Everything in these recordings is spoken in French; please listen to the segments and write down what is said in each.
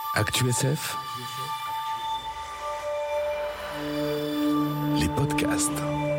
ActuSF, les podcasts.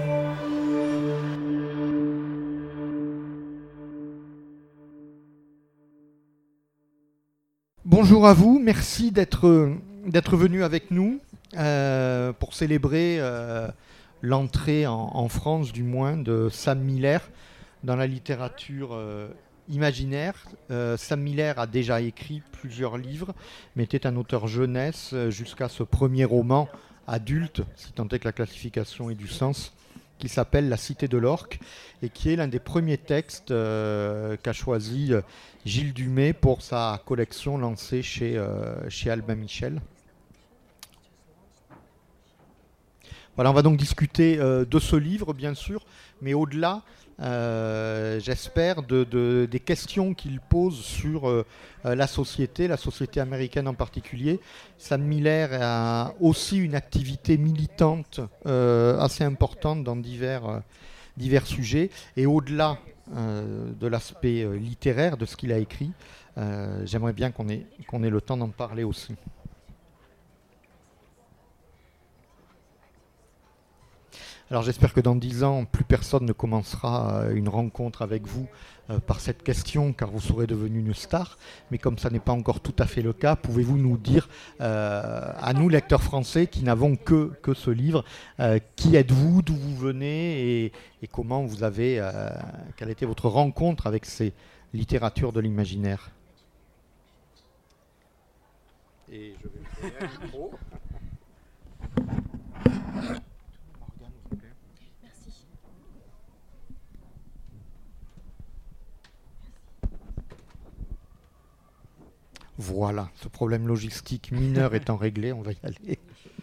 Bonjour à vous, merci d'être venu avec nous pour célébrer l'entrée en France, du moins, de Sam Miller dans la littérature imaginaire. Sam Miller a déjà écrit plusieurs livres, mais était un auteur jeunesse jusqu'à ce premier roman adulte, si tant est que la classification ait du sens, qui s'appelle La Cité de l'Orque, et qui est l'un des premiers textes qu'a choisi Gilles Dumay pour sa collection lancée chez Albin Michel. Voilà, on va donc discuter de ce livre, bien sûr, mais au-delà, j'espère, des questions qu'il pose sur la société américaine en particulier. Sam Miller a aussi une activité militante assez importante dans divers sujets, et au-delà de l'aspect littéraire de ce qu'il a écrit, j'aimerais bien qu'on ait le temps d'en parler aussi. Alors j'espère que dans 10 ans, plus personne ne commencera une rencontre avec vous par cette question, car vous serez devenu une star. Mais comme ça n'est pas encore tout à fait le cas, pouvez-vous nous dire, à nous lecteurs français qui n'avons que ce livre, qui êtes-vous, d'où vous venez et comment vous avez, quelle était votre rencontre avec ces littératures de l'imaginaire? Et je vais vous donner un micro. Voilà, ce problème logistique mineur étant réglé, on va y aller.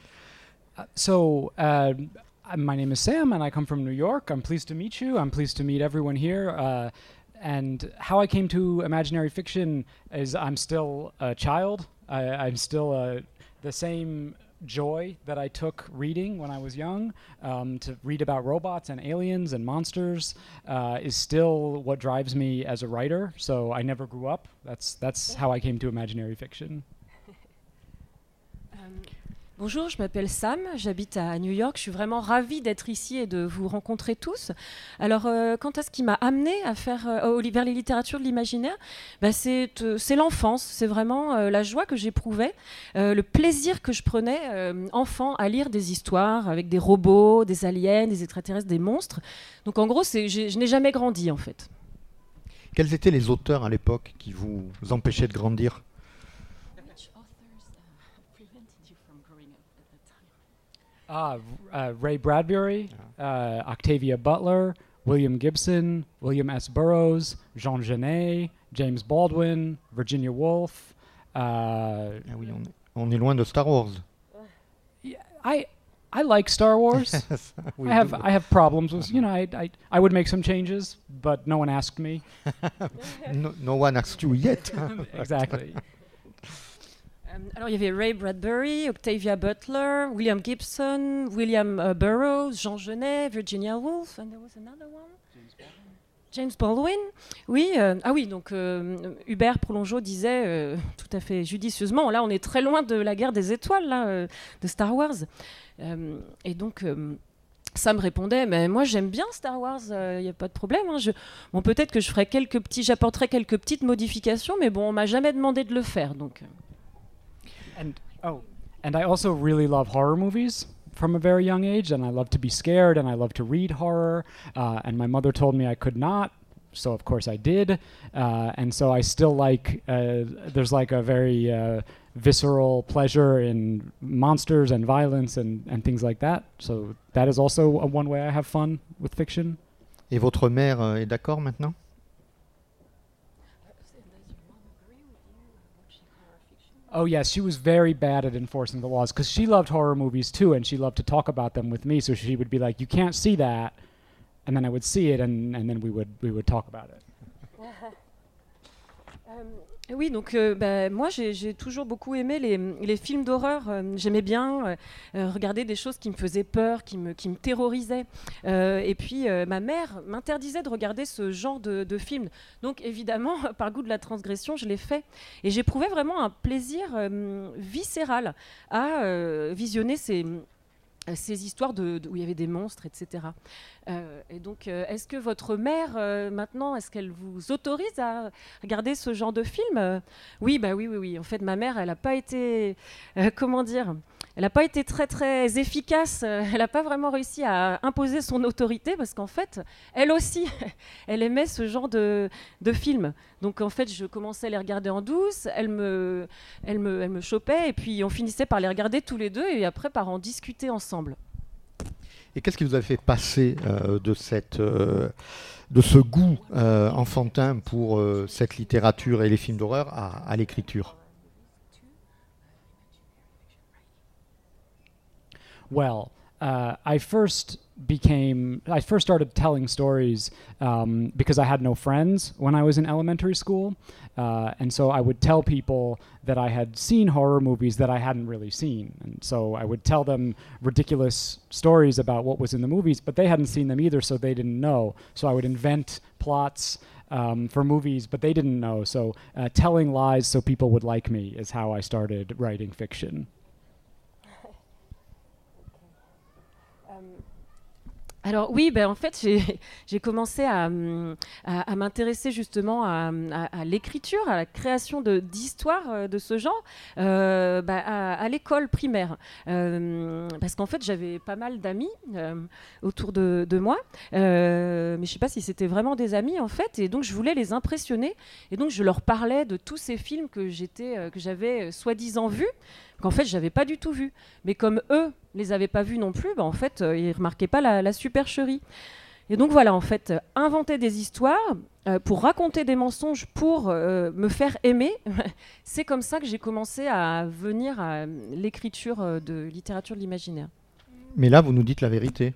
My name is Sam, and I come from New York. I'm pleased to meet you. I'm pleased to meet everyone here. And how I came to imaginary fiction is I'm still a child. I'm still the same joy that I took reading when I was young. To read about robots and aliens and monsters is still what drives me as a writer. So I never grew up. That's how I came to imaginary fiction. Bonjour, je m'appelle Sam, j'habite à New York. Je suis vraiment ravie d'être ici et de vous rencontrer tous. Alors, quant à ce qui m'a amené à faire vers les littératures de l'imaginaire, c'est l'enfance. C'est vraiment la joie que j'éprouvais, le plaisir que je prenais enfant à lire des histoires avec des robots, des aliens, des extraterrestres, des monstres. Donc en gros, je n'ai jamais grandi en fait. Quels étaient les auteurs à l'époque qui vous empêchaient de grandir ? Ray Bradbury, Octavia Butler, William Gibson, William S. Burroughs, Jean Genet, James Baldwin, Virginia Woolf. Oui, on est loin de Star Wars. I like Star Wars. I have problems with, I would make some changes, but no one asked me. No one asked you yet. Exactly. Alors il y avait Ray Bradbury, Octavia Butler, William Gibson, William Burroughs, Jean Genet, Virginia Woolf, and there was another one. James Baldwin. Oui, donc Hubert Prolongeau disait tout à fait judicieusement, là on est très loin de la guerre des étoiles, là, de Star Wars. Et donc Sam répondait, mais moi j'aime bien Star Wars, il n'y a pas de problème. Bon, peut-être que j'apporterai quelques petites modifications, mais bon, on m'a jamais demandé de le faire, donc. And I also really love horror movies from a very young age, and I love to be scared, and I love to read horror, and my mother told me I could not, so of course I did, and so I still like, there's like a very visceral pleasure in monsters and violence and things like that, so that is also one way I have fun with fiction. Et votre mère est d'accord maintenant ? Oh yes, she was very bad at enforcing the laws because she loved horror movies too, and she loved to talk about them with me. So she would be like, "You can't see that," and then I would see it, and then we would talk about it. Oui, donc moi j'ai toujours beaucoup aimé les films d'horreur. J'aimais bien regarder des choses qui me faisaient peur, qui me terrorisaient. Et puis ma mère m'interdisait de regarder ce genre de films. Donc évidemment, par goût de la transgression, je l'ai fait. Et j'éprouvais vraiment un plaisir viscéral à visionner ces histoires où il y avait des monstres, etc. Et donc, est-ce que votre mère, maintenant, est-ce qu'elle vous autorise à regarder ce genre de film? Oui, oui. En fait, ma mère, elle n'a pas été, comment dire, elle n'a pas été très, très efficace. Elle n'a pas vraiment réussi à imposer son autorité parce qu'en fait, elle aussi, elle aimait ce genre de film. Donc, en fait, je commençais à les regarder en douce, elle me chopait et puis on finissait par les regarder tous les deux et après par en discuter ensemble. Et qu'est-ce qui vous a fait passer de ce goût enfantin pour cette littérature et les films d'horreur à l'écriture? Well, I first started telling stories because I had no friends when I was in elementary school, and so I would tell people that I had seen horror movies that I hadn't really seen, and so I would tell them ridiculous stories about what was in the movies, but they hadn't seen them either, so they didn't know. So I would invent plots for movies, but they didn't know. So telling lies so people would like me is how I started writing fiction. Alors oui, en fait, j'ai commencé à m'intéresser justement à l'écriture, à la création d'histoires de ce genre à l'école primaire. Parce qu'en fait, j'avais pas mal d'amis autour de moi, mais je ne sais pas si c'était vraiment des amis en fait, et donc je voulais les impressionner, et donc je leur parlais de tous ces films que j'avais soi-disant vus, qu'en fait j'avais pas du tout vu, mais comme eux les avaient pas vus non plus, en fait ils remarquaient pas la supercherie. Et donc voilà, en fait, inventer des histoires pour raconter des mensonges pour me faire aimer, c'est comme ça que j'ai commencé à venir à l'écriture de littérature de l'imaginaire. Mais là, vous nous dites la vérité.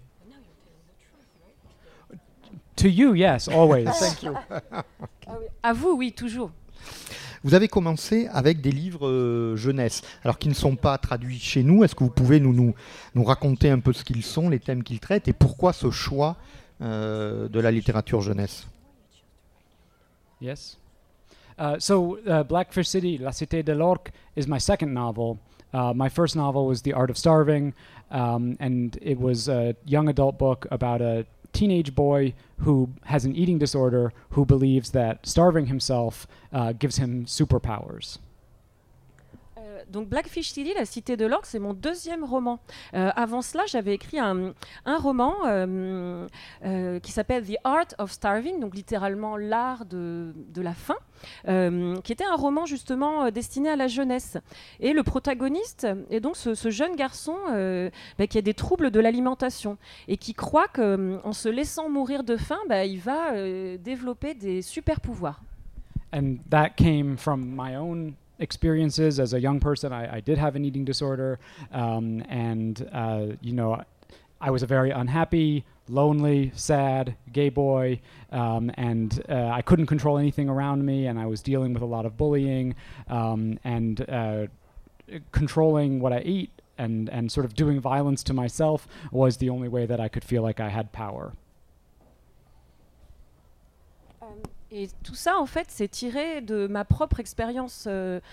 To you, yes, always. Thank you. À vous, oui, toujours. Vous avez commencé avec des livres jeunesse, alors qui ne sont pas traduits chez nous. Est-ce que vous pouvez nous raconter un peu ce qu'ils sont, les thèmes qu'ils traitent, et pourquoi ce choix de la littérature jeunesse? Yes. So Blackfish City, La Cité de l'Orque, is my second novel. My first novel was The Art of Starving, and it was a young adult book about a teenage boy who has an eating disorder who believes that starving himself gives him superpowers. Donc Blackfish City, La Cité de l'Orque, c'est mon deuxième roman. Avant cela, j'avais écrit un roman qui s'appelle The Art of Starving, donc littéralement l'art de la faim, qui était un roman justement destiné à la jeunesse. Et le protagoniste est donc ce jeune garçon qui a des troubles de l'alimentation et qui croit qu'en se laissant mourir de faim, il va développer des super pouvoirs. And that came from my own experiences as a young person. I did have an eating disorder, and I was a very unhappy, lonely, sad gay boy, and I couldn't control anything around me, and I was dealing with a lot of bullying, and controlling what I ate and sort of doing violence to myself was the only way that I could feel like I had power. Et tout ça, en fait, c'est tiré de ma propre expérience.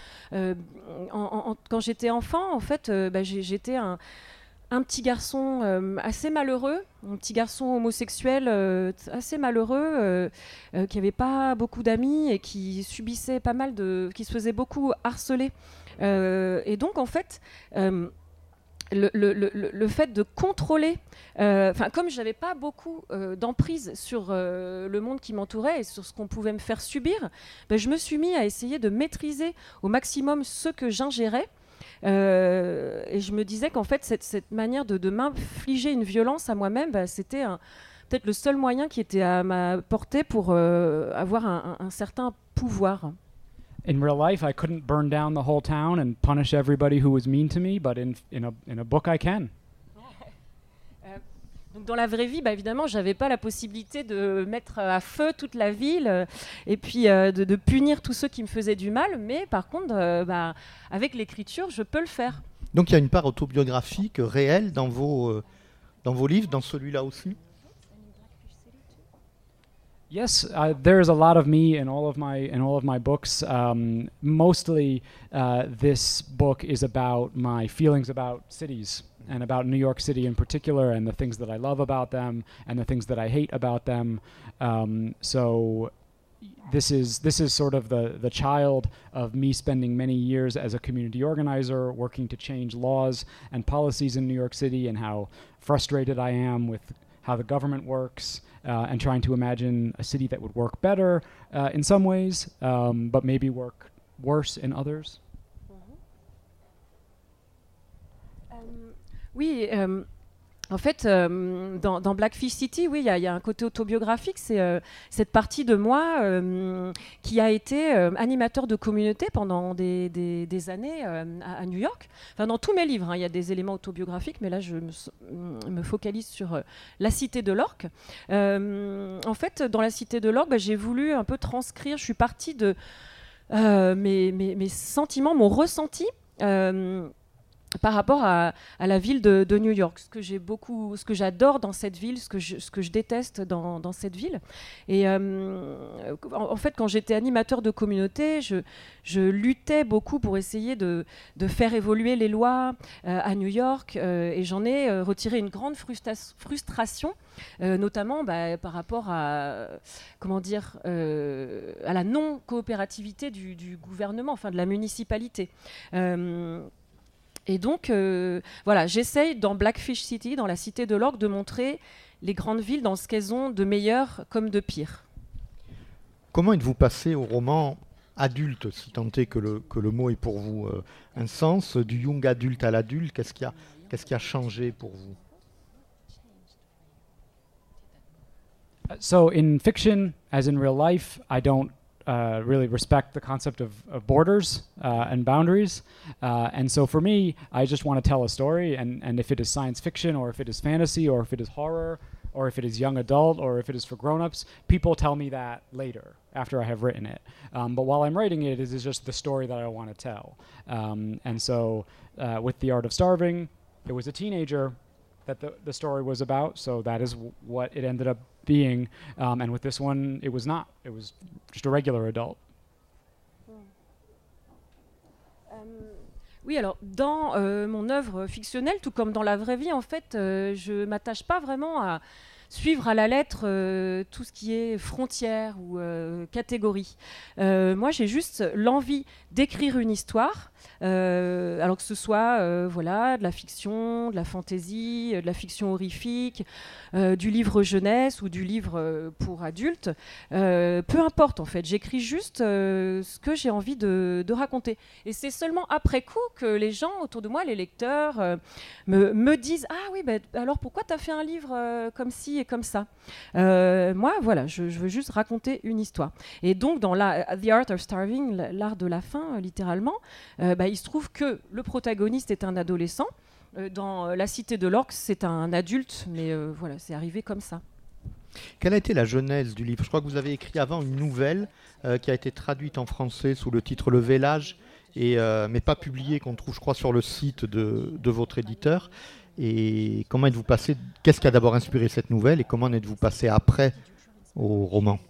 Quand j'étais enfant, en fait, j'étais un petit garçon assez malheureux, un petit garçon homosexuel assez malheureux, qui n'avait pas beaucoup d'amis et qui subissait qui se faisait beaucoup harceler. Et donc, en fait... Le fait de contrôler, comme je n'avais pas beaucoup d'emprise sur le monde qui m'entourait et sur ce qu'on pouvait me faire subir, je me suis mis à essayer de maîtriser au maximum ce que j'ingérais. Et je me disais qu'en fait, cette manière de m'infliger une violence à moi-même, c'était peut-être le seul moyen qui était à ma portée pour avoir un certain pouvoir. In real life, I couldn't burn down the whole town and punish everybody who was mean to me, but in a book I can. Donc dans la vraie vie, bah, évidemment, j'avais pas la possibilité de mettre à feu toute la ville et puis de punir tous ceux qui me faisaient du mal. Mais par contre, bah, avec l'écriture, je peux le faire. Donc il y a une part autobiographique réelle dans vos livres, dans celui-là aussi. Yes, there is a lot of me in all of my books. Mostly, this book is about my feelings about cities and about New York City in particular, and the things that I love about them and the things that I hate about them. So, this is sort of the child of me spending many years as a community organizer, working to change laws and policies in New York City, and how frustrated I am with how the government works, and trying to imagine a city that would work better in some ways, but maybe work worse in others. Oui, en fait, dans Blackfish City, oui, il y a un côté autobiographique. C'est cette partie de moi qui a été animateur de communauté pendant des années à New York. Enfin, dans tous mes livres, il y a des éléments autobiographiques, mais là, je me focalise sur la Cité de l'Orque. En fait, dans la Cité de l'Orque, j'ai voulu un peu transcrire. Je suis partie de mes sentiments, mon ressenti. Par rapport à la ville de New York, ce que j'adore dans cette ville, ce que je déteste dans cette ville. Et en fait, quand j'étais animateur de communauté, je luttais beaucoup pour essayer de faire évoluer les lois à New York, et j'en ai retiré une grande frustration, notamment par rapport à à la non-coopérativité du gouvernement, enfin de la municipalité. Et donc, voilà, j'essaye dans Blackfish City, dans la Cité de l'Orque, de montrer les grandes villes dans ce qu'elles ont de meilleur comme de pire. Comment êtes-vous passé au roman adulte, si tant est que le mot est pour vous un sens, du young adulte à l'adulte? Qu'est-ce qui a changé pour vous? So in fiction, as in real life, I don't really respect the concept of borders and boundaries. And so for me, I just want to tell a story, and if it is science fiction, or if it is fantasy, or if it is horror, or if it is young adult, or if it is for grown-ups, people tell me that later, after I have written it. But while I'm writing it, it is just the story that I want to tell. And so with The Art of Starving, it was a teenager that the story was about, so that is what it ended up being. And with this one, it was not. It was just a regular adult. Oui, alors dans mon œuvre fictionnelle, tout comme dans la vraie vie, en fait, je m'attache pas vraiment à suivre à la lettre tout ce qui est frontières ou catégories. Moi, j'ai juste l'envie d'écrire une histoire, alors que ce soit voilà, de la fiction, de la fantaisie, de la fiction horrifique, du livre jeunesse ou du livre pour adultes. Peu importe, en fait. J'écris juste ce que j'ai envie de raconter. Et c'est seulement après coup que les gens autour de moi, les lecteurs, me disent « Ah oui, alors pourquoi tu as fait un livre comme ci et comme ça ?» Moi, voilà, je veux juste raconter une histoire. Et donc, dans The Art of Starving, l'art de la faim, littéralement, il se trouve que le protagoniste est un adolescent. Dans La Cité de l'Orque, c'est un adulte, mais voilà, c'est arrivé comme ça. Quelle a été la genèse du livre? Je crois que vous avez écrit avant une nouvelle qui a été traduite en français sous le titre Le Vélage, mais pas publiée, qu'on trouve, je crois, sur le site de votre éditeur. Et comment êtes-vous passé? Qu'est-ce qui a d'abord inspiré cette nouvelle et comment en êtes-vous passé après au roman?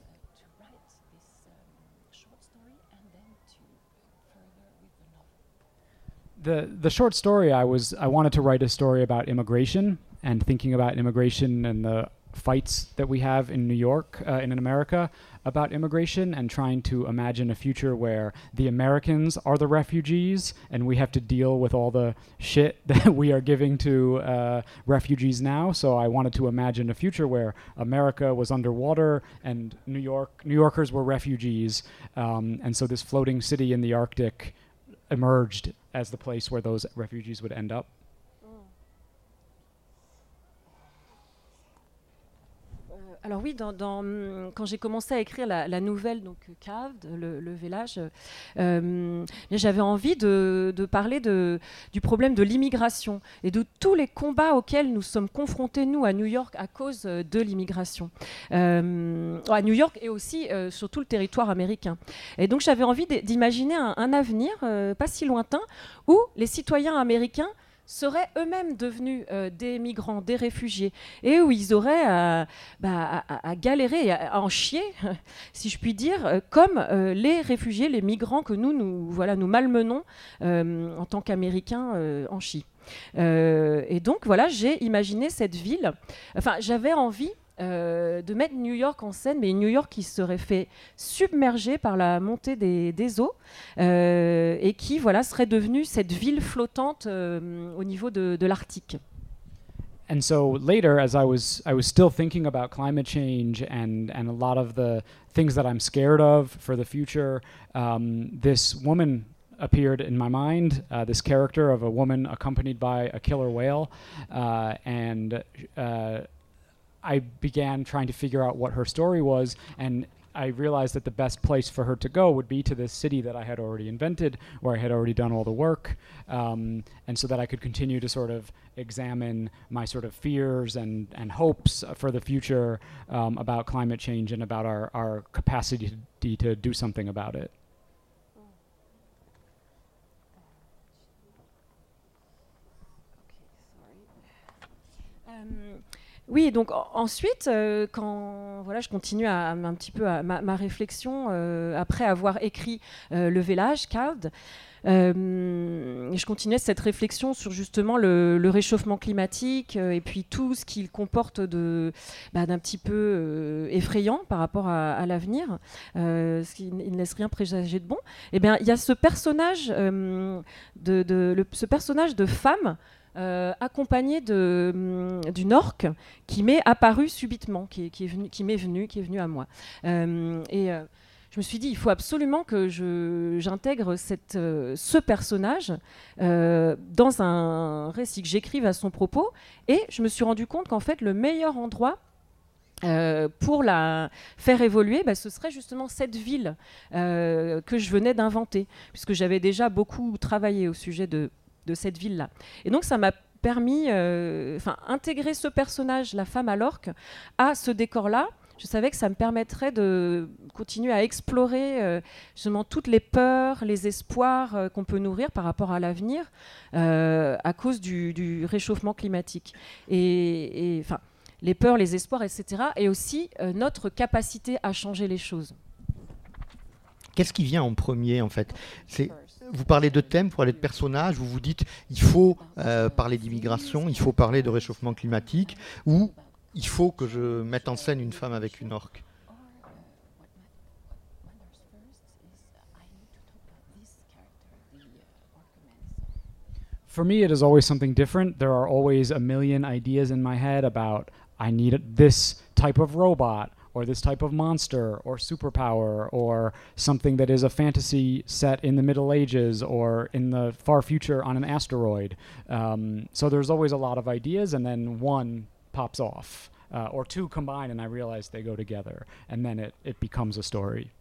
The short story, I wanted to write a story about immigration and thinking about immigration and the fights that we have in New York, in America, about immigration, and trying to imagine a future where the Americans are the refugees and we have to deal with all the shit that we are giving to refugees now. So I wanted to imagine a future where America was underwater and New Yorkers were refugees, and so this floating city in the Arctic emerged as the place where those refugees would end up. Alors oui, quand j'ai commencé à écrire la nouvelle, donc Calved, le village, j'avais envie de parler du problème de l'immigration et de tous les combats auxquels nous sommes confrontés, nous, à New York, à cause de l'immigration. À New York et aussi sur tout le territoire américain. Et donc j'avais envie d'imaginer un avenir pas si lointain où les citoyens américains seraient eux-mêmes devenus des migrants, des réfugiés, et où ils auraient à galérer, à en chier, si je puis dire, comme les réfugiés, les migrants que nous malmenons en tant qu'Américains en chient. Et donc voilà, j'ai imaginé cette ville, enfin j'avais envie de mettre New York en scène, mais New York qui serait fait submerger par la montée des eaux et qui serait devenue cette ville flottante au niveau de l'Arctique. And so later, as I was still thinking about climate change and a lot of the things that I'm scared of for the future, this woman appeared in my mind, this character of a woman accompanied by a killer whale, and I began trying to figure out what her story was, and I realized that the best place for her to go would be to this city that I had already invented, where I had already done all the work, and so that I could continue to sort of examine my sort of fears and hopes for the future about climate change and about our capacity to do something about it. Oui, donc ensuite, quand je continue un petit peu ma réflexion après avoir écrit Le village, Calved, je continuais cette réflexion sur justement le réchauffement climatique et puis tout ce qu'il comporte d'un petit peu effrayant par rapport à l'avenir, ce qui ne laisse rien présager de bon. Eh bien, il y a ce personnage, ce personnage de femme accompagné d'une orque qui m'est apparue subitement, qui est venue à moi. Je me suis dit, il faut absolument que j'intègre ce personnage dans un récit, que j'écrive à son propos. Et je me suis rendu compte qu'en fait, le meilleur endroit pour la faire évoluer, ce serait justement cette ville que je venais d'inventer, puisque j'avais déjà beaucoup travaillé au sujet de cette ville-là. Et donc ça m'a permis, intégrer ce personnage, la femme à l'orque, à ce décor-là. Je savais que ça me permettrait de continuer à explorer justement toutes les peurs, les espoirs qu'on peut nourrir par rapport à l'avenir à cause du réchauffement climatique. Et les peurs, les espoirs, etc. Et aussi notre capacité à changer les choses. Qu'est-ce qui vient en premier, en fait ? Vous parlez de thèmes, vous parlez de personnages, vous vous dites il faut parler d'immigration, il faut parler de réchauffement climatique, ou il faut que je mette en scène une femme avec une orque. For me, it is always something different. There are always a million ideas in my head about I need this type of robot, or this type of monster, or superpower, or something that is a fantasy set in the Middle Ages or in the far future on an asteroid. So there's always a lot of ideas, and then one pops off, or two combine, and I realize they go together, and then it becomes a story.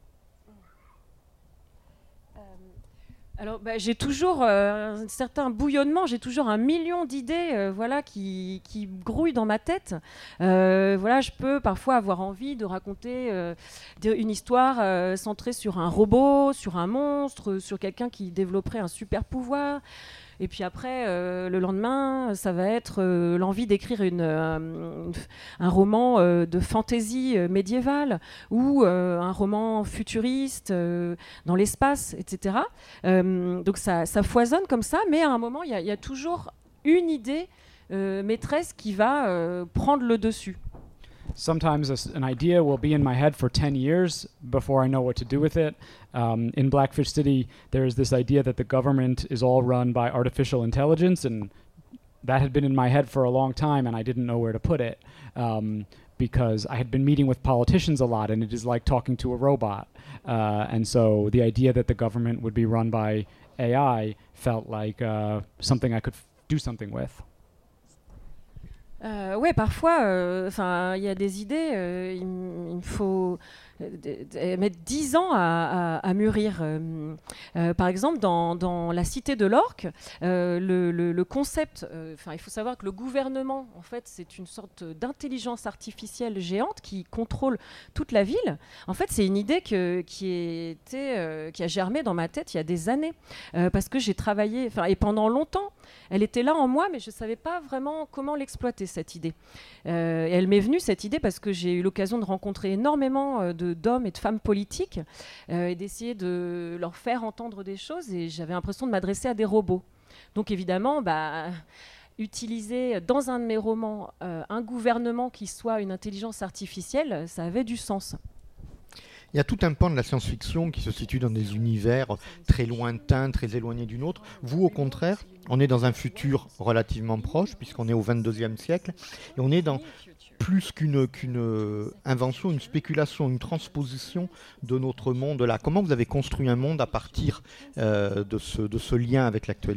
Alors, j'ai toujours un certain bouillonnement, j'ai toujours 1 million d'idées qui grouillent dans ma tête. Je peux parfois avoir envie de raconter une histoire centrée sur un robot, sur un monstre, sur quelqu'un qui développerait un super pouvoir. Et puis après, le lendemain, ça va être l'envie d'écrire un roman de fantaisie médiévale ou un roman futuriste dans l'espace, etc. Donc ça foisonne comme ça, mais à un moment, il y a toujours une idée maîtresse qui va prendre le dessus. Sometimes an idea will be in my head for 10 years before I know what to do with it. In Blackfish City, there is this idea that the government is all run by artificial intelligence, and that had been in my head for a long time, and I didn't know where to put it because I had been meeting with politicians a lot, and it is like talking to a robot. And so the idea that the government would be run by AI felt like something I could do something with. Ouais, parfois, il y a des idées, il me faut mettre 10 ans à mûrir. Par exemple, dans La Cité de l'Orque, le concept, il faut savoir que le gouvernement, en fait, c'est une sorte d'intelligence artificielle géante qui contrôle toute la ville. En fait, c'est une idée qui a germé dans ma tête il y a des années, parce que j'ai travaillé, et pendant longtemps, elle était là en moi, mais je ne savais pas vraiment comment l'exploiter, cette idée. Et elle m'est venue, cette idée, parce que j'ai eu l'occasion de rencontrer énormément d'hommes et de femmes politiques et d'essayer de leur faire entendre des choses. Et j'avais l'impression de m'adresser à des robots. Donc évidemment, utiliser dans un de mes romans un gouvernement qui soit une intelligence artificielle, ça avait du sens. Il y a tout un pan de la science-fiction qui se situe dans des univers très lointains, très éloignés d'une autre. Vous, au contraire, on est dans un futur relativement proche, puisqu'on est au 22e siècle, et on est dans plus qu'une invention, une spéculation, une transposition de notre monde là. Comment vous avez construit un monde à partir de ce lien avec l'actualité ?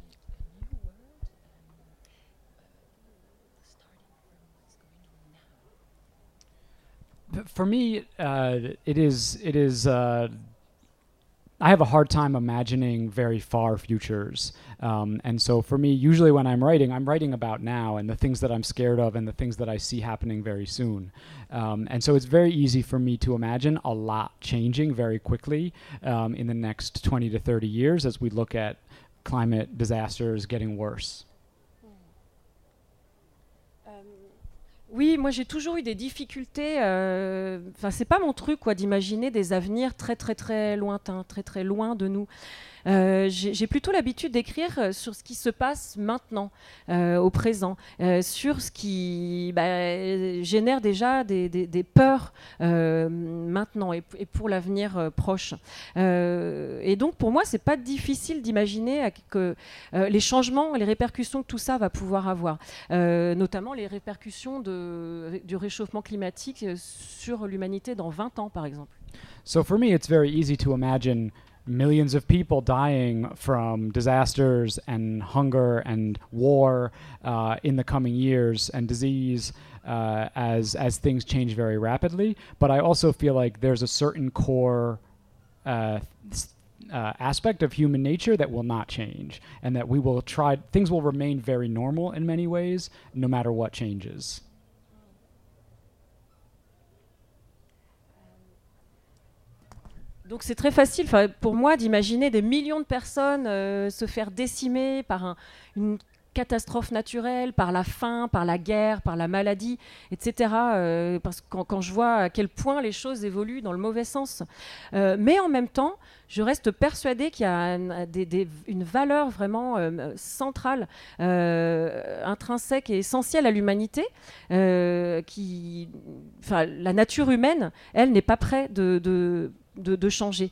For me, it is. I have a hard time imagining very far futures, and so for me, usually when I'm writing about now and the things that I'm scared of and the things that I see happening very soon, and so it's very easy for me to imagine a lot changing very quickly in the next 20 to 30 years as we look at climate disasters getting worse. Oui, moi j'ai toujours eu des difficultés. C'est pas mon truc, d'imaginer des avenirs très très très lointains, très très loin de nous. J'ai plutôt l'habitude d'écrire sur ce qui se passe maintenant, au présent, sur ce qui génère déjà des peurs maintenant et pour l'avenir proche. Et donc pour moi, c'est pas difficile d'imaginer que les changements, les répercussions que tout ça va pouvoir avoir, notamment les répercussions du réchauffement climatique sur l'humanité dans 20 ans, par exemple. So for me, it's very easy to imagine millions of people dying from disasters and hunger and war in the coming years and disease as things change very rapidly. But I also feel like there's a certain core aspect of human nature that will not change, and that things will remain very normal in many ways, no matter what changes. Donc c'est très facile pour moi d'imaginer des millions de personnes se faire décimer par une catastrophe naturelle, par la faim, par la guerre, par la maladie, etc. Parce que quand je vois à quel point les choses évoluent dans le mauvais sens. Mais en même temps, je reste persuadée qu'il y a une valeur vraiment centrale, intrinsèque et essentielle à l'humanité. La nature humaine, elle, n'est pas prête de changer.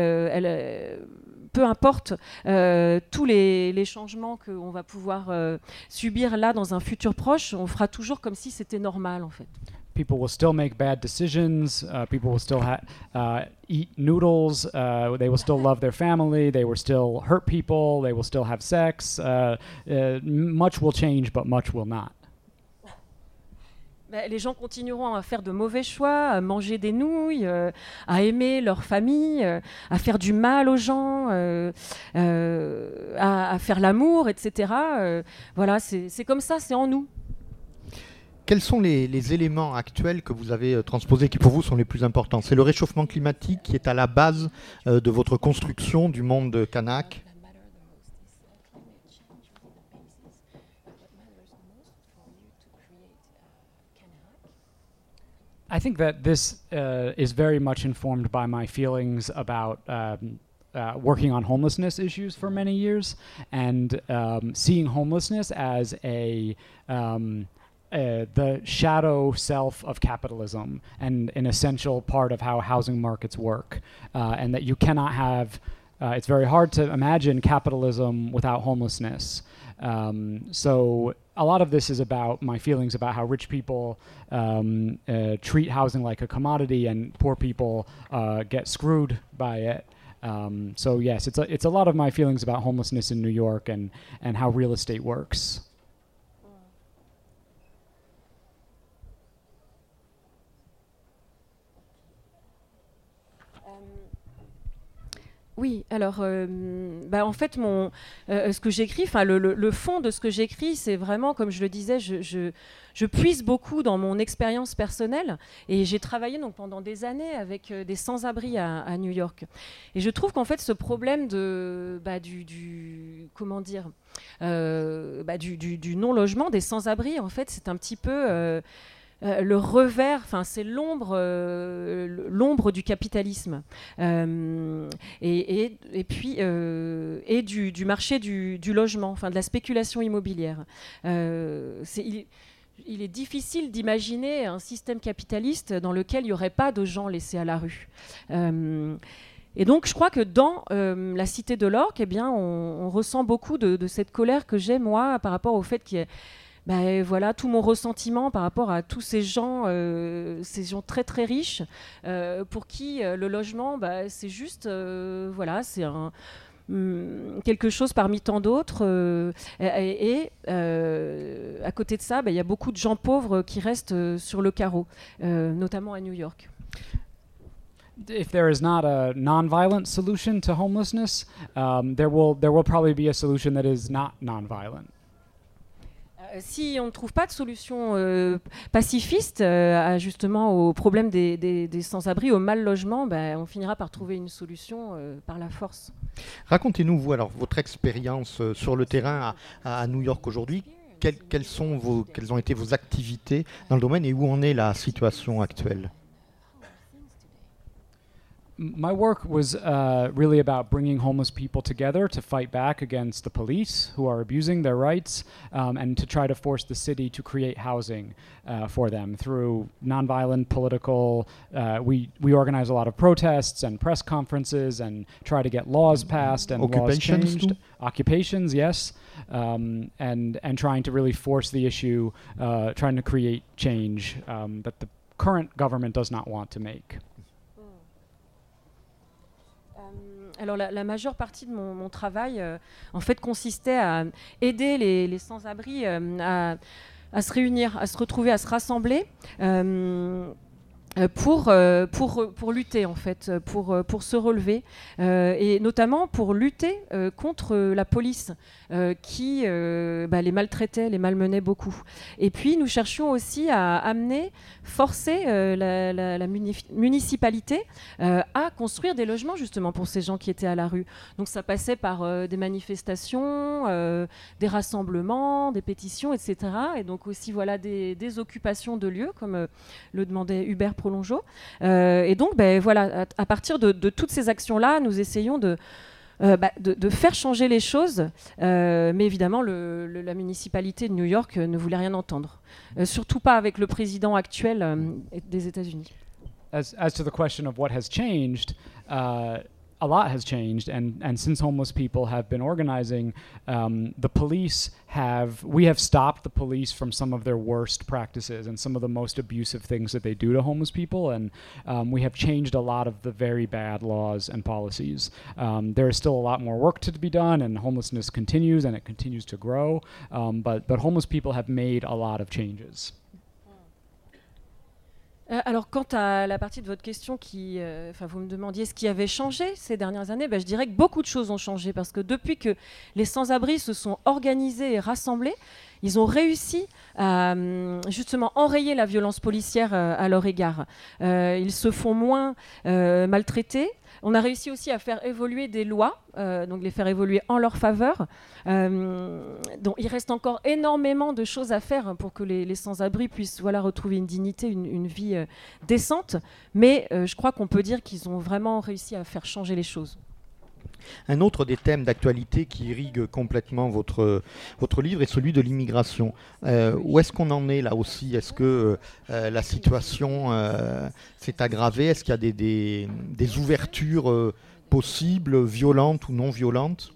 Peu importe tous les changements qu'on va pouvoir subir là dans un futur proche, on fera toujours comme si c'était normal, en fait. People will still make bad decisions. People will still eat noodles. They will still love their family. They will still hurt people. They will still have sex. Much will change, but much will not. Les gens continueront à faire de mauvais choix, à manger des nouilles, à aimer leur famille, à faire du mal aux gens, à faire l'amour, etc. Voilà, c'est comme ça, c'est en nous. Quels sont les éléments actuels que vous avez transposés qui pour vous sont les plus importants ? C'est le réchauffement climatique qui est à la base de votre construction du monde kanak ? I think that this is very much informed by my feelings about working on homelessness issues for many years, and seeing homelessness as the shadow self of capitalism and an essential part of how housing markets work, and that you cannot have. It's very hard to imagine capitalism without homelessness. So a lot of this is about my feelings about how rich people treat housing like a commodity, and poor people get screwed by it. So yes, it's a lot of my feelings about homelessness in New York and how real estate works. Oui, alors en fait, ce que j'écris, le fond de ce que j'écris, c'est vraiment, comme je le disais, je puise beaucoup dans mon expérience personnelle et j'ai travaillé donc pendant des années avec des sans-abri à New York. Et je trouve qu'en fait, ce problème du non-logement, des sans-abri, en fait, c'est un petit peu le revers, c'est l'ombre du capitalisme et puis du marché du logement, de la spéculation immobilière. Il est difficile d'imaginer un système capitaliste dans lequel il n'y aurait pas de gens laissés à la rue. Et donc, je crois que dans la cité de l'Orque, on ressent beaucoup de cette colère que j'ai, moi, par rapport au fait qu'il y ait voilà, tout mon ressentiment par rapport à tous ces gens très très riches pour qui le logement, c'est juste, c'est quelque chose parmi tant d'autres. À côté de ça, il y a beaucoup de gens pauvres qui restent sur le carreau, notamment à New York. If there is not a non-violent solution to homelessness, there will probably be a solution that is not non-violent. Si on ne trouve pas de solution pacifiste justement au problème des sans-abri, au mal-logement, on finira par trouver une solution par la force. Racontez-nous, vous, alors, votre expérience sur le terrain à New York aujourd'hui. Quelles ont été vos activités dans le domaine et où en est la situation actuelle? My work was really about bringing homeless people together to fight back against the police who are abusing their rights and to try to force the city to create housing for them through nonviolent political. We organize a lot of protests and press conferences and try to get laws passed and laws changed. Too? Occupations, yes, and trying to really force the issue, trying to create change that the current government does not want to make. Alors la majeure partie de mon travail en fait consistait à aider les sans-abri à se réunir, à se retrouver, à se rassembler pour lutter en fait, pour se relever et notamment pour lutter contre la police qui les maltraitait, les malmenait beaucoup. Et puis nous cherchions aussi à forcer la municipalité à construire des logements justement pour ces gens qui étaient à la rue. Donc ça passait par des manifestations, des rassemblements, des pétitions, etc. Et donc aussi des occupations de lieux comme le demandait Hubert Prolongeau. Et donc à partir de toutes ces actions-là, nous essayons de faire changer les choses, mais évidemment la municipalité de New York ne voulait rien entendre, surtout pas avec le président actuel des États-Unis. As to the question of what has changed, a lot has changed, and since homeless people have been organizing, we have stopped the police from some of their worst practices and some of the most abusive things that they do to homeless people, and we have changed a lot of the very bad laws and policies. There is still a lot more work to be done, and homelessness continues, and it continues to grow, but homeless people have made a lot of changes. Alors, quant à la partie de votre question vous me demandiez ce qui avait changé ces dernières années, je dirais que beaucoup de choses ont changé parce que depuis que les sans-abri se sont organisés et rassemblés, ils ont réussi à justement enrayer la violence policière à leur égard. Ils se font moins maltraités. On a réussi aussi à faire évoluer des lois, donc les faire évoluer en leur faveur. Donc il reste encore énormément de choses à faire pour que les sans-abri puissent retrouver une dignité, une vie décente. Mais je crois qu'on peut dire qu'ils ont vraiment réussi à faire changer les choses. Un autre des thèmes d'actualité qui irrigue complètement votre livre est celui de l'immigration. Où est-ce qu'on en est là aussi? Est-ce que la situation s'est aggravée? Est-ce qu'il y a des ouvertures possibles, violentes ou non violentes?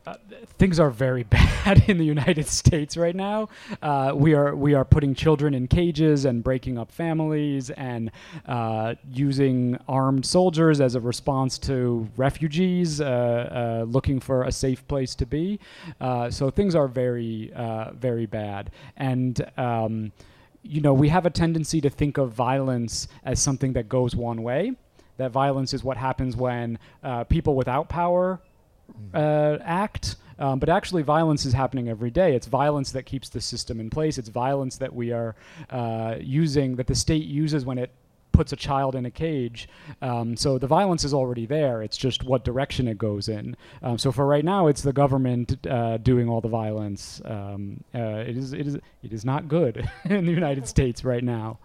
Things are very bad in the United States right now. We are putting children in cages and breaking up families and using armed soldiers as a response to refugees looking for a safe place to be. So things are very, very bad. And we have a tendency to think of violence as something that goes one way. That violence is what happens when people without power act, but actually violence is happening every day. It's violence that keeps the system in place. It's violence that we are using, that the state uses when it puts a child in a cage. So the violence is already there. It's just what direction it goes in. So for right now, it's the government doing all the violence. It is not good in the United States right now.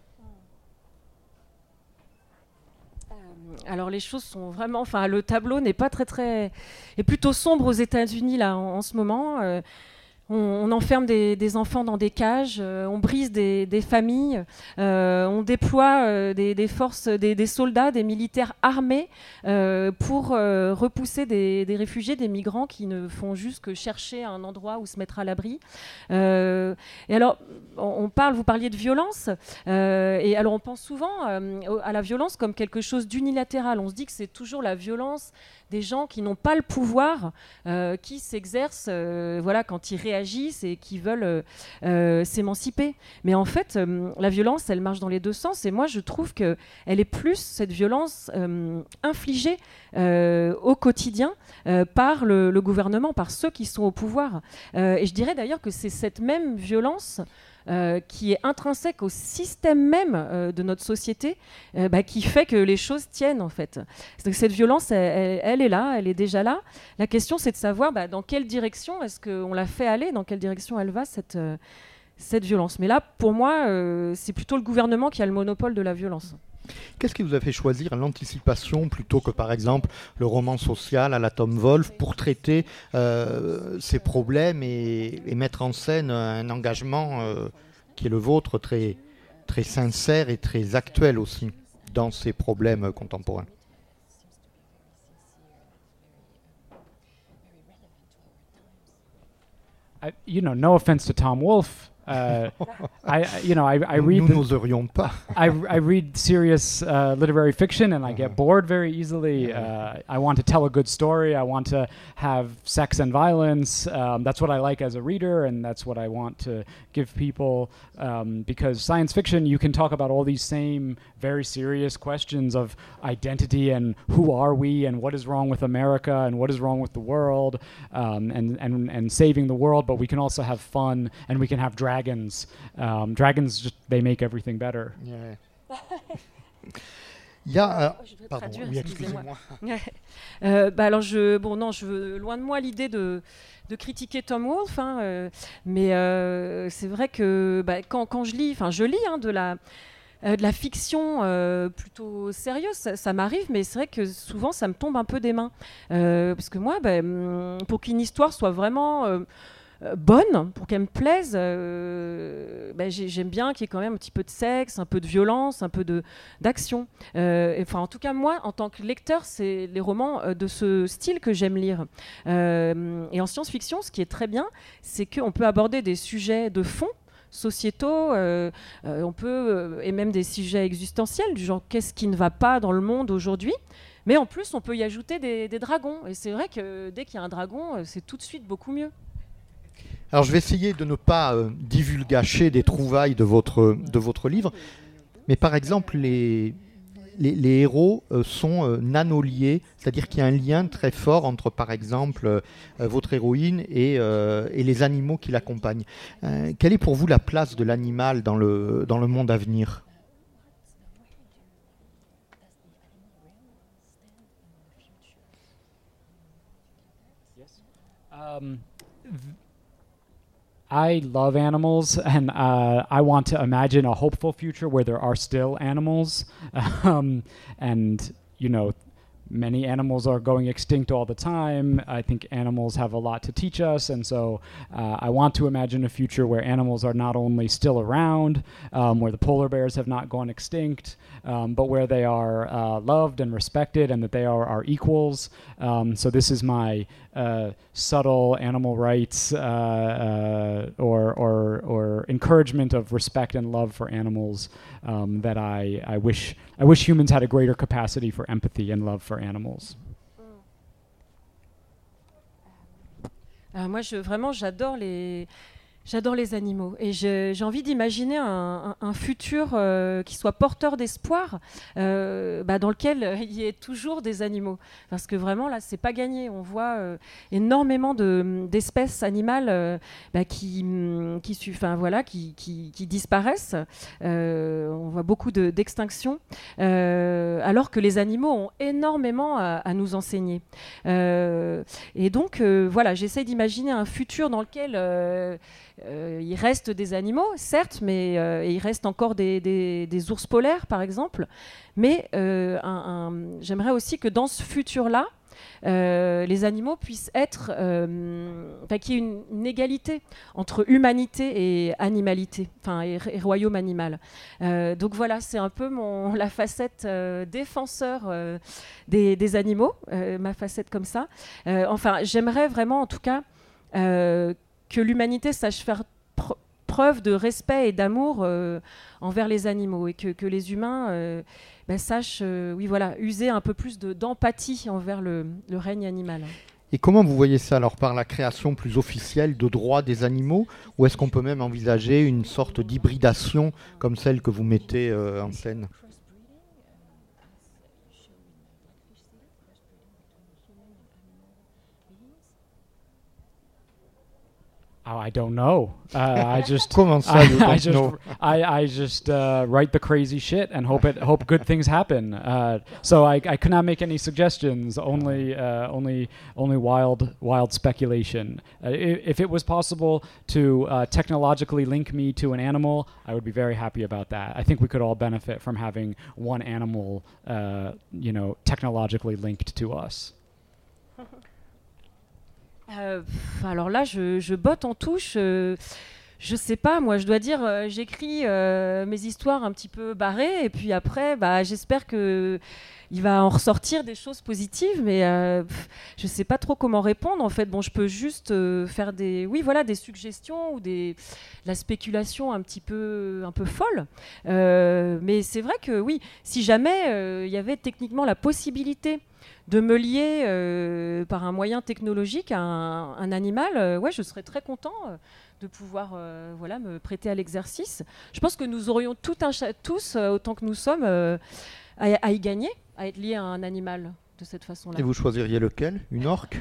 Alors les choses sont vraiment, enfin le tableau n'est pas est plutôt sombre aux États-Unis là en ce moment. On enferme des enfants dans des cages, on brise des familles, on déploie des forces, des soldats, des militaires armés pour repousser des réfugiés, des migrants qui ne font juste que chercher un endroit où se mettre à l'abri. Et alors, vous parliez de violence, et alors on pense souvent à la violence comme quelque chose d'unilatéral. On se dit que c'est toujours la violence des gens qui n'ont pas le pouvoir, qui s'exercent quand ils réagissent et qui veulent s'émanciper. Mais en fait, la violence, elle marche dans les deux sens. Et moi, je trouve qu'elle est plus, cette violence, infligée au quotidien par le gouvernement, par ceux qui sont au pouvoir. Et je dirais d'ailleurs que c'est cette même violence qui est intrinsèque au système même de notre société, qui fait que les choses tiennent en fait. Donc, cette violence, elle est là, elle est déjà là. La question, c'est de savoir dans quelle direction est-ce qu'on la fait aller, dans quelle direction elle va cette violence. Mais là, pour moi, c'est plutôt le gouvernement qui a le monopole de la violence. Qu'est-ce qui vous a fait choisir l'anticipation plutôt que, par exemple, le roman social à la Tom Wolfe pour traiter ces problèmes et mettre en scène un engagement qui est le vôtre, très, très sincère et très actuel aussi dans ces problèmes contemporains? No offense to Tom Wolfe. I read. Nous n'oserions pas. I read serious literary fiction, and I get bored very easily. I want to tell a good story. I want to have sex and violence. That's what I like as a reader, and that's what I want to give people. Because science fiction, you can talk about all these same very serious questions of identity and who are we and what is wrong with America and what is wrong with the world, and saving the world. But we can also have fun, and we can have dragons. Dragons, just, they make everything better. Yeah. Il y a, pardon, oui, excusez-moi. Alors je veux loin de moi l'idée de critiquer Tom Wolfe, mais c'est vrai que quand je lis de la fiction plutôt sérieuse, ça m'arrive, mais c'est vrai que souvent ça me tombe un peu des mains, parce que moi, pour qu'une histoire soit vraiment bonne, pour qu'elle me plaise, j'aime bien qu'il y ait quand même un petit peu de sexe, un peu de violence, un peu d'action. En tout cas, moi, en tant que lecteur, c'est les romans de ce style que j'aime lire. Et en science-fiction, ce qui est très bien, c'est qu'on peut aborder des sujets de fond, sociétaux, on peut, et même des sujets existentiels, du genre qu'est-ce qui ne va pas dans le monde aujourd'hui. Mais en plus, on peut y ajouter des dragons. Et c'est vrai que dès qu'il y a un dragon, c'est tout de suite beaucoup mieux. Alors je vais essayer de ne pas divulgacher des trouvailles de votre livre, mais par exemple les héros sont nanoliés, c'est-à-dire qu'il y a un lien très fort entre par exemple votre héroïne et les animaux qui l'accompagnent. Quelle est pour vous la place de l'animal dans le monde à venir ? I love animals, and I want to imagine a hopeful future where there are still animals, and many animals are going extinct all the time. I think animals have a lot to teach us, and so I want to imagine a future where animals are not only still around, where the polar bears have not gone extinct, but where they are loved and respected, and that they are our equals. So this is my subtle animal rights or encouragement of respect and love for animals that I wish humans had a greater capacity for empathy and love for animals. Moi, j'adore les animaux et j'ai envie d'imaginer un futur qui soit porteur d'espoir, dans lequel il y ait toujours des animaux. Parce que vraiment, là, c'est pas gagné. On voit énormément d'espèces animales qui disparaissent. On voit beaucoup d'extinctions, alors que les animaux ont énormément à nous enseigner. Et donc, voilà, j'essaie d'imaginer un futur dans lequel il reste des animaux, certes, mais il reste encore des ours polaires, par exemple. Mais j'aimerais aussi que dans ce futur-là, les animaux puissent être, qu'il y ait une égalité entre humanité et animalité, et royaume animal. Donc voilà, c'est un peu la facette défenseur des animaux, ma facette comme ça. J'aimerais vraiment, en tout cas, que l'humanité sache faire preuve de respect et d'amour envers les animaux, et que les humains sachent user un peu plus d'empathie envers le règne animal. Et comment vous voyez ça alors, par la création plus officielle de droits des animaux, ou est-ce qu'on peut même envisager une sorte d'hybridation comme celle que vous mettez en scène? Oh, I don't know. I just Comment ça, you don't know? I just write the crazy shit and hope good things happen. So I could not make any suggestions. Only wild speculation. If it was possible to technologically link me to an animal, I would be very happy about that. I think we could all benefit from having one animal, technologically linked to us. Alors là, je botte en touche. Je sais pas, moi, je dois dire, j'écris mes histoires un petit peu barrées, et puis après, j'espère que il va en ressortir des choses positives, mais je sais pas trop comment répondre. En fait, bon, je peux juste faire des suggestions ou de la spéculation un peu folle. Mais c'est vrai que oui, si jamais il y avait techniquement la possibilité de me lier par un moyen technologique à un animal, je serais très content de pouvoir me prêter à l'exercice. Je pense que nous aurions tous autant que nous sommes, à y gagner, à être liés à un animal de cette façon-là. Et vous choisiriez lequel? Une orque?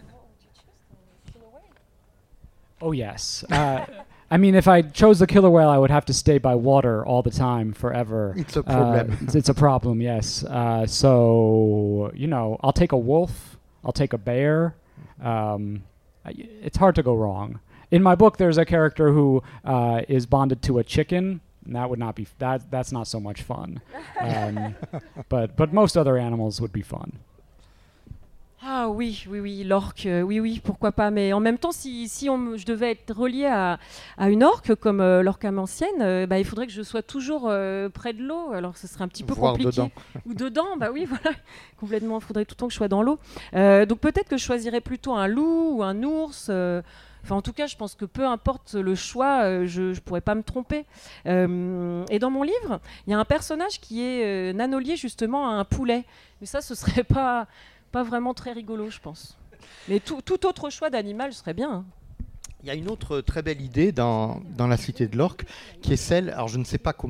Oh yes. I mean, if I chose the killer whale, I would have to stay by water all the time, forever. It's a problem. It's a problem, yes. So, I'll take a wolf. I'll take a bear. It's hard to go wrong. In my book, there's a character who is bonded to a chicken. And that would not be that's not so much fun. But most other animals would be fun. Ah oui, l'orque, oui, pourquoi pas. Mais en même temps, si je devais être reliée à une orque comme l'orque amantienne, il faudrait que je sois toujours près de l'eau. Alors ce serait un petit peu compliqué. Dedans. Ou dedans, oui, voilà, complètement. Il faudrait tout le temps que je sois dans l'eau. Donc peut-être que je choisirais plutôt un loup ou un ours. En tout cas, je pense que peu importe le choix, je ne pourrais pas me tromper. Et dans mon livre, il y a un personnage qui est nanolié justement à un poulet. Mais ça, ce serait pas vraiment très rigolo, je pense. Mais tout autre choix d'animal serait bien. Hein. Il y a une autre très belle idée dans la Cité de l'Orque, qui est celle, alors je ne sais pas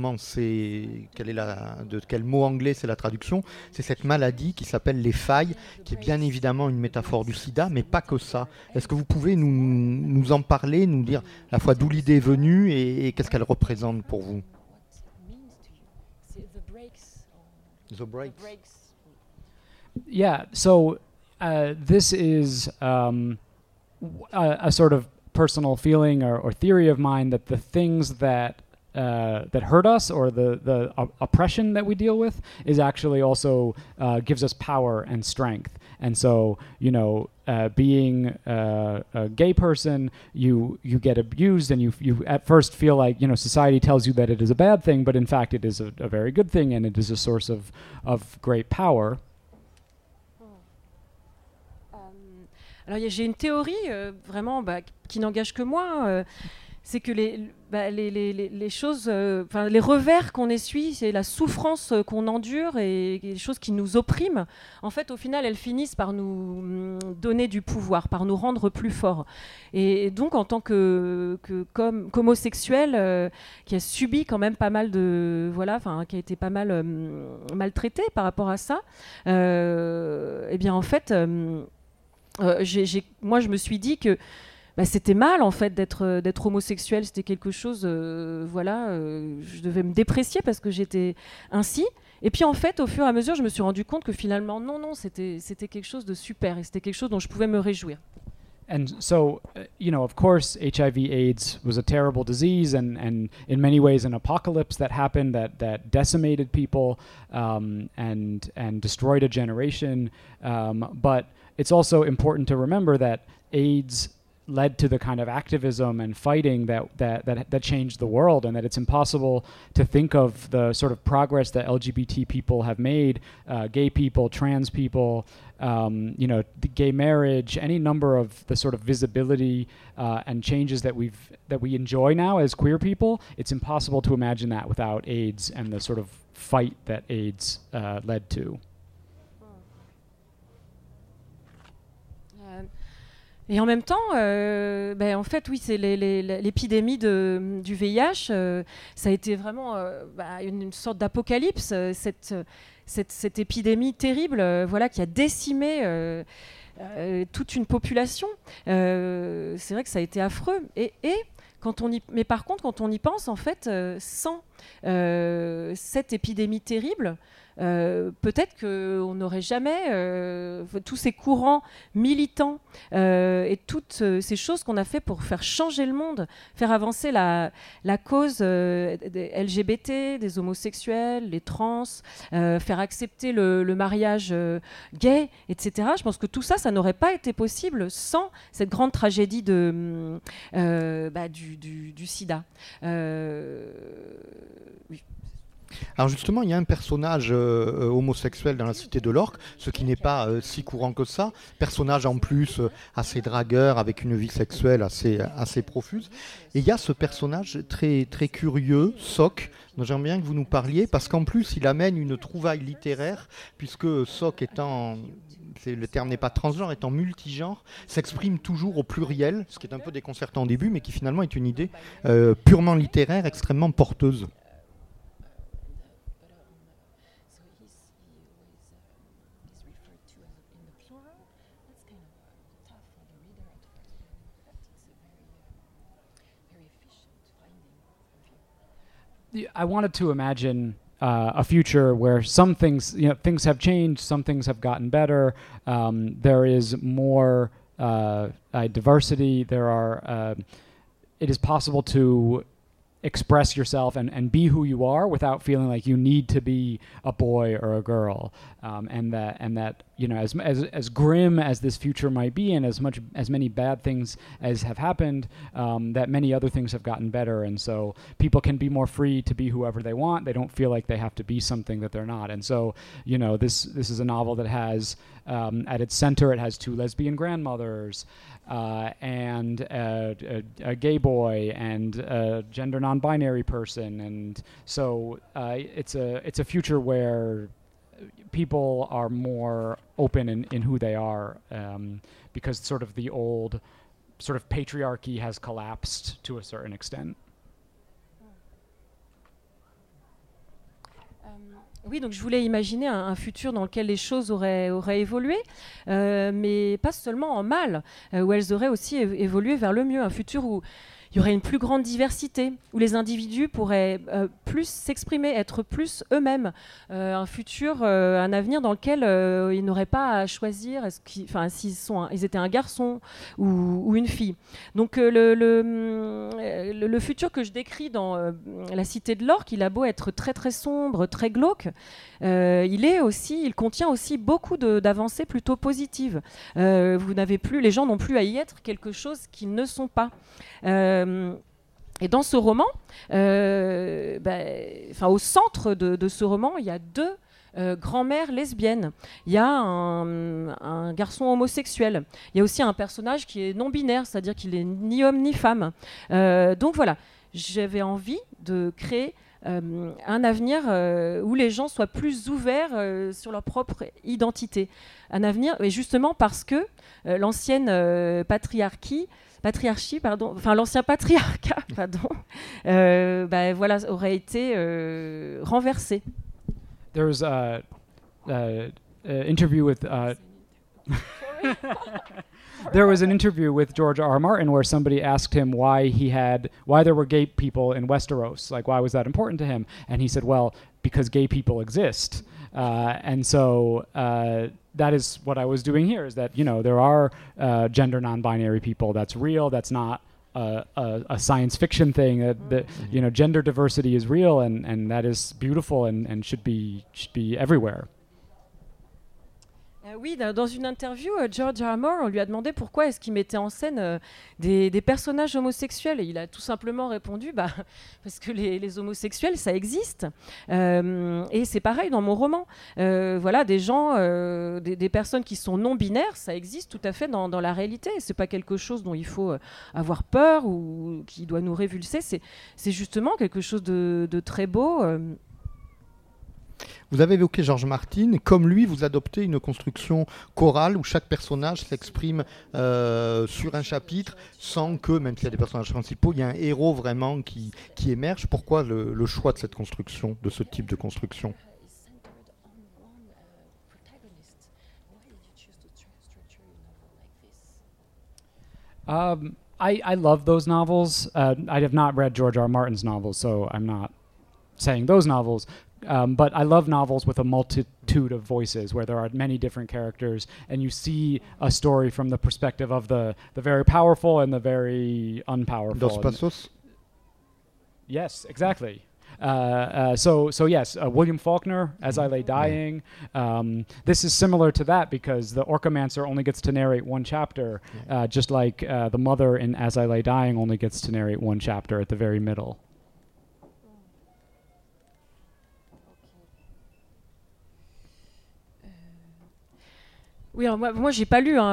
de quel mot anglais c'est la traduction, c'est cette maladie qui s'appelle les failles, qui est bien évidemment une métaphore du sida, mais pas que ça. Est-ce que vous pouvez nous en parler, nous dire à la fois d'où l'idée est venue et qu'est-ce qu'elle représente pour vous? The breaks. Yeah, so this is a sort of personal feeling or theory of mine that the things that that hurt us, or the oppression that we deal with, is actually also gives us power and strength. And so, being a gay person, you get abused, and you at first feel like, society tells you that it is a bad thing, but in fact it is a very good thing, and it is a source of great power. Alors j'ai une théorie vraiment qui n'engage que moi. C'est que les choses, les revers qu'on essuie, c'est la souffrance qu'on endure et les choses qui nous oppriment. En fait, au final, elles finissent par nous donner du pouvoir, par nous rendre plus forts. Et donc, en tant qu'homosexuel, qui a subi quand même pas mal qui a été pas mal maltraité par rapport à ça, eh bien, en fait, moi, je me suis dit que c'était mal en fait d'être homosexuel, c'était quelque chose, je devais me déprécier parce que j'étais ainsi. Et puis en fait, au fur et à mesure, je me suis rendu compte que finalement, non, c'était quelque chose de super et c'était quelque chose dont je pouvais me réjouir. And so, of course, HIV/AIDS was a terrible disease, and in many ways an apocalypse that happened that decimated people and destroyed a generation. But it's also important to remember that AIDS led to the kind of activism and fighting that changed the world, and that it's impossible to think of the sort of progress that LGBT people have made, gay people, trans people, the gay marriage, any number of the sort of visibility and changes that we enjoy now as queer people. It's impossible to imagine that without AIDS and the sort of fight that AIDS led to. Et en même temps, en fait, oui, c'est l'épidémie du VIH. Ça a été vraiment une sorte d'apocalypse. Cette épidémie terrible, qui a décimé toute une population. C'est vrai que ça a été affreux. Mais par contre, quand on y pense, en fait, sans cette épidémie terrible, peut-être qu'on n'aurait jamais tous ces courants militants et toutes ces choses qu'on a fait pour faire changer le monde, faire avancer la cause des LGBT, des homosexuels, les trans, faire accepter le mariage gay, etc. Je pense que tout ça, ça n'aurait pas été possible sans cette grande tragédie du sida. Oui. Alors justement, il y a un personnage homosexuel dans la Cité de l'Orque, ce qui n'est pas si courant que ça. Personnage en plus assez dragueur, avec une vie sexuelle assez profuse. Et il y a ce personnage très, très curieux, Soc, dont j'aimerais bien que vous nous parliez, parce qu'en plus, il amène une trouvaille littéraire, puisque Soc étant... le terme n'est pas transgenre, étant multigenre, s'exprime toujours au pluriel, ce qui est un peu déconcertant au début, mais qui finalement est une idée purement littéraire, extrêmement porteuse. I wanted to imagine a future where some things, things have changed, some things have gotten better. There is more diversity. It is possible to express yourself and be who you are without feeling like you need to be a boy or a girl, and that as grim as this future might be, and as many bad things as have happened, that many other things have gotten better, and so people can be more free to be whoever they want. They don't feel like they have to be something that they're not. And so this is a novel that has at its center, it has two lesbian grandmothers, and a gay boy, and a gender non-binary person, and so it's a future where people are more open in who they are, because sort of the old sort of patriarchy has collapsed to a certain extent. Oui, donc je voulais imaginer un futur dans lequel les choses auraient évolué, mais pas seulement en mal, où elles auraient aussi évolué vers le mieux. Un futur où il y aurait une plus grande diversité, où les individus pourraient plus s'exprimer, être plus eux-mêmes. Un futur, un avenir dans lequel ils n'auraient pas à choisir s'ils étaient un garçon ou une fille. Donc le futur que je décris dans La Cité de l'Orque, il a beau être très très sombre, très glauque, il contient aussi beaucoup d'avancées plutôt positives. Les gens n'ont plus à y être quelque chose qu'ils ne sont pas. Et dans ce roman, au centre de ce roman, il y a deux grand-mères lesbiennes. Il y a un garçon homosexuel. Il y a aussi un personnage qui est non-binaire, c'est-à-dire qu'il est ni homme ni femme. Donc voilà, j'avais envie de créer un avenir où les gens soient plus ouverts sur leur propre identité. Un avenir, et justement parce que l'ancien patriarcat, aurait été renversé. There's interview with there was an interview with George R. R. Martin where somebody asked him why there were gay people in Westeros, like why was that important to him, and he said, well, because gay people exist. And so that is what I was doing here, is that, there are gender non-binary people. That's real. That's not a science fiction thing. That gender diversity is real, and that is beautiful and should be everywhere. Oui, dans une interview, George R. R. Martin, on lui a demandé pourquoi est-ce qu'il mettait en scène des personnages homosexuels, et il a tout simplement répondu parce que les homosexuels, ça existe. Et c'est pareil dans mon roman. Des gens, des personnes qui sont non-binaires, ça existe tout à fait dans la réalité. C'est pas quelque chose dont il faut avoir peur ou qui doit nous révulser. C'est justement quelque chose de très beau. Vous avez évoqué George Martin, et comme lui, vous adoptez une construction chorale où chaque personnage s'exprime sur un chapitre sans que, même s'il y a des personnages principaux, il y a un héros vraiment qui émerge. Pourquoi le choix de cette construction, de ce type de construction ? I love those novels. I have not read George R. R. Martin's novels, so I'm not saying those novels. But I love novels with a multitude of voices, where there are many different characters, and you see a story from the perspective of the very powerful and the very unpowerful. Dos Passos? Yes, exactly. So yes, William Faulkner, As I Lay Dying. This is similar to that because the Orcamancer only gets to narrate one chapter, just like the mother in As I Lay Dying only gets to narrate one chapter at the very middle. Oui, alors moi j'ai pas lu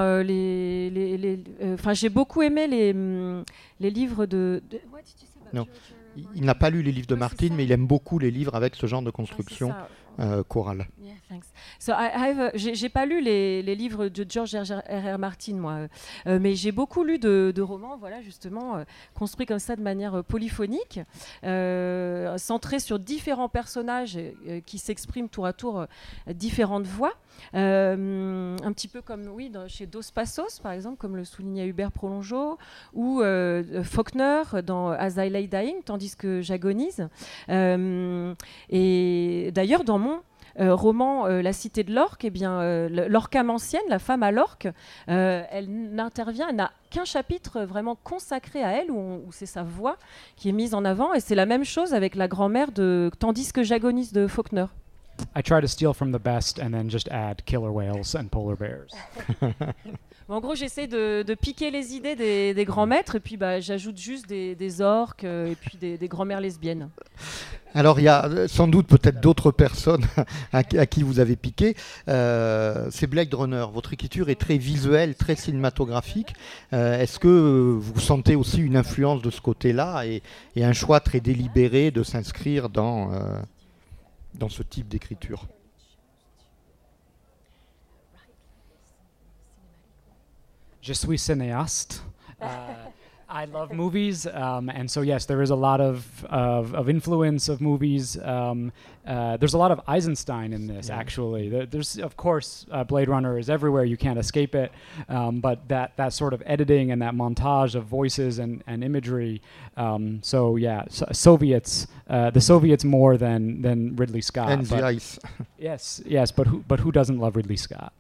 j'ai beaucoup aimé les livres de What did you say about Non. George R. R. Il n'a pas lu les livres de Ouais, c'est Martin, ça. mais il aime beaucoup les livres avec ce genre de construction Ah, chorale. Yeah, thanks. So j'ai pas lu les livres de George R. R. Martin, moi, mais j'ai beaucoup lu de romans, voilà, justement, construits comme ça de manière polyphonique, centrés sur différents personnages qui s'expriment tour à tour différentes voix. Un petit peu comme chez Dos Passos, par exemple, comme le soulignait Hubert Prolongeau, ou Faulkner dans As I Lay Dying, tandis que j'agonise. Et d'ailleurs, dans mon roman La Cité de l'Orque, l'orcamantienne, la femme à l'orque, elle n'a qu'un chapitre vraiment consacré à elle, où c'est sa voix qui est mise en avant, et c'est la même chose avec la grand-mère de Tandis que j'agonise de Faulkner. I try to steal from the best and then just add killer whales and polar bears. En gros, j'essaie de piquer les idées des grands maîtres, et puis j'ajoute juste des orques et puis des grand-mères lesbiennes. Alors, il y a sans doute peut-être d'autres personnes à qui vous avez piqué. C'est Blade Runner. Votre écriture est très visuelle, très cinématographique. Est-ce que vous sentez aussi une influence de ce côté-là et un choix très délibéré de s'inscrire dans ce type d'écriture? Je suis cinéaste. I love movies, and so yes, there is a lot of influence of movies. There's a lot of Eisenstein in this, actually. There's, of course, Blade Runner is everywhere. You can't escape it. But that sort of editing and that montage of voices and imagery. So yeah, Soviets, the Soviets more than Ridley Scott. And the ice. Yes, but who doesn't love Ridley Scott?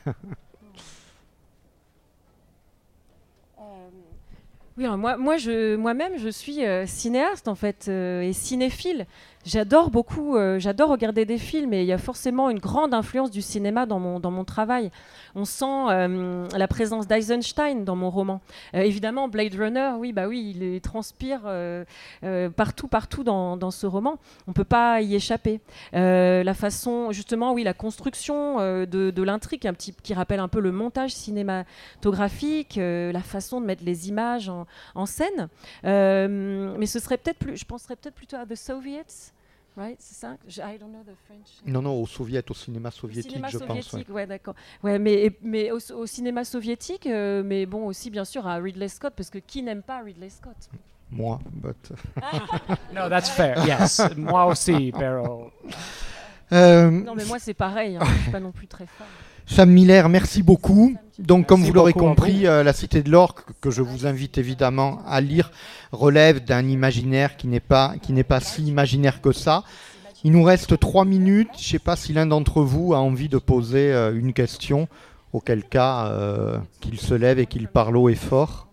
Oui, alors moi-même, je suis cinéaste en fait et cinéphile. J'adore beaucoup, j'adore regarder des films et il y a forcément une grande influence du cinéma dans mon travail. On sent la présence d'Eisenstein dans mon roman. Évidemment, Blade Runner, oui, il transpire partout dans ce roman. On ne peut pas y échapper. La façon, justement, oui, la construction de l'intrigue, qui rappelle un peu le montage cinématographique, la façon de mettre les images en scène. Mais ce serait je penserais peut-être plutôt à The Soviets. Right, c'est ça. I don't know the French. Non, au cinéma soviétique, je pense. Ouais, d'accord. Ouais, mais au cinéma soviétique, mais bon aussi bien sûr à Ridley Scott, parce que qui n'aime pas Ridley Scott? Moi, but. No, that's fair. Yes, moi aussi, Pero. Non, mais moi c'est pareil. Je suis pas non plus très fan. Sam Miller, merci beaucoup. Donc, comme vous l'aurez beaucoup à compris, La Cité de l'Or, que je vous invite évidemment à lire, relève d'un imaginaire qui n'est pas si imaginaire que ça. Il nous reste 3 minutes. Je ne sais pas si l'un d'entre vous a envie de poser une question, auquel cas qu'il se lève et qu'il parle haut et fort.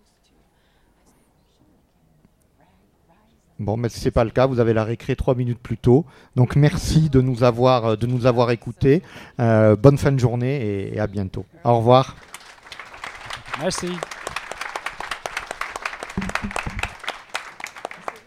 Bon, mais si ce n'est pas le cas, vous avez la récré 3 minutes plus tôt. Donc merci de nous avoir écoutés. Bonne fin de journée et à bientôt. Au revoir. Merci.